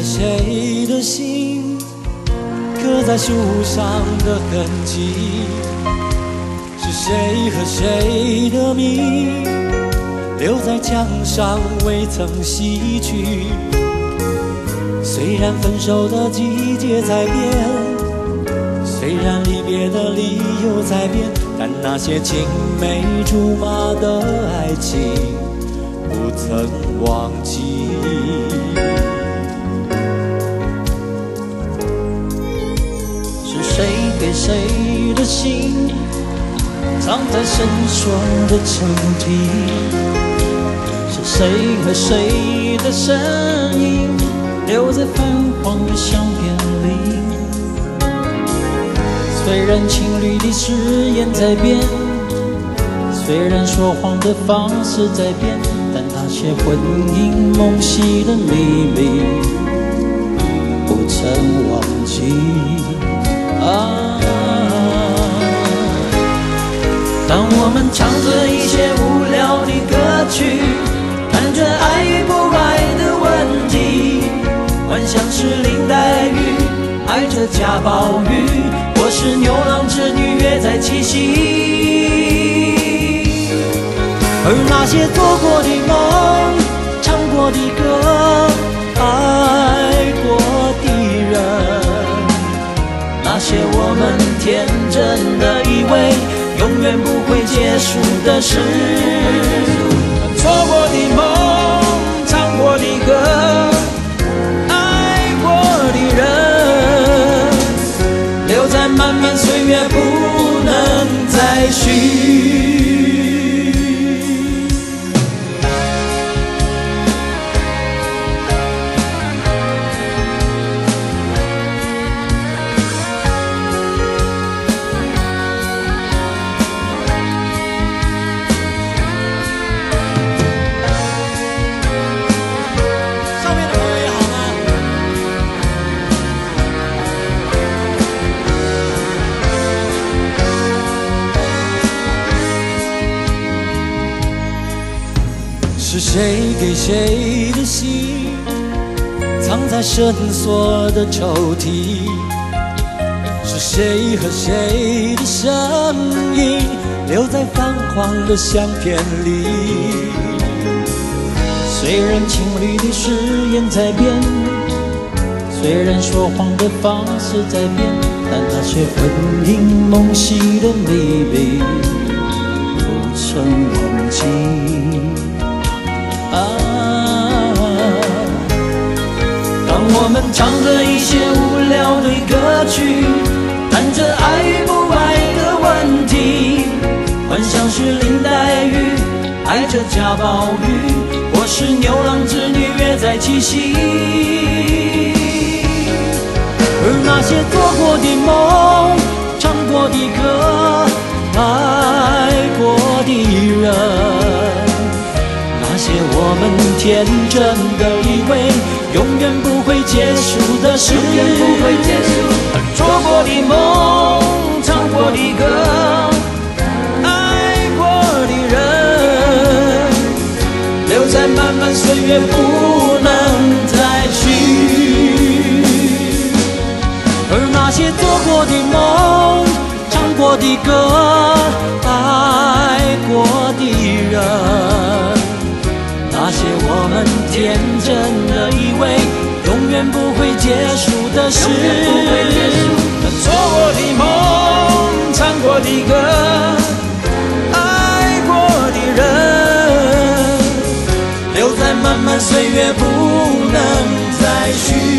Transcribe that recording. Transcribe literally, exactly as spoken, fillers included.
和谁的心刻在树上的痕迹？是谁和谁的名留在墙上未曾洗去？虽然分手的季节在变，虽然离别的理由在变，但那些青梅竹马的爱情不曾忘记。 是谁给谁的心藏在深锁的抽屉？是谁和谁的身影留在泛黄的相片里？虽然情侣的誓言在变，虽然说谎的方式在变，但那些婚姻梦系的秘密不曾忘记。啊，当我们唱着一些无聊的歌曲，谈着爱与不爱的问题，幻想是林黛玉爱着贾宝玉，我是牛郎织女约在七夕。 而那些做过的梦，唱过的歌，爱过的人， 那些我们天真的以为永远不会结束的事，错过的梦，唱过的歌，爱过的人，留在漫漫岁月不能再续。 是谁给谁的心藏在深锁的抽屉？是谁和谁的身影留在泛黄的相片里？ 虽然情侣的誓言在变，虽然说谎的方式在变，但那些婚姻梦系的秘密不曾忘记。啊，当我们唱着一些无聊的歌曲，谈着爱与不爱的问题，幻想是林黛玉爱着贾宝玉，我是牛郎织女约在七夕。 而那些做过的梦，唱过的歌，爱过的人，那些我们天真的以为永远不会结束的事， 永远不会结束。做过的梦，唱过的歌，爱过的人，留在漫漫岁月不能再续。 而那些做过的梦，唱过的歌，爱过的人，那些我们天真的以为永远不会结束的事， 永远不会结束。做过的梦，唱过的歌，爱过的人，留在漫漫岁月不能再续。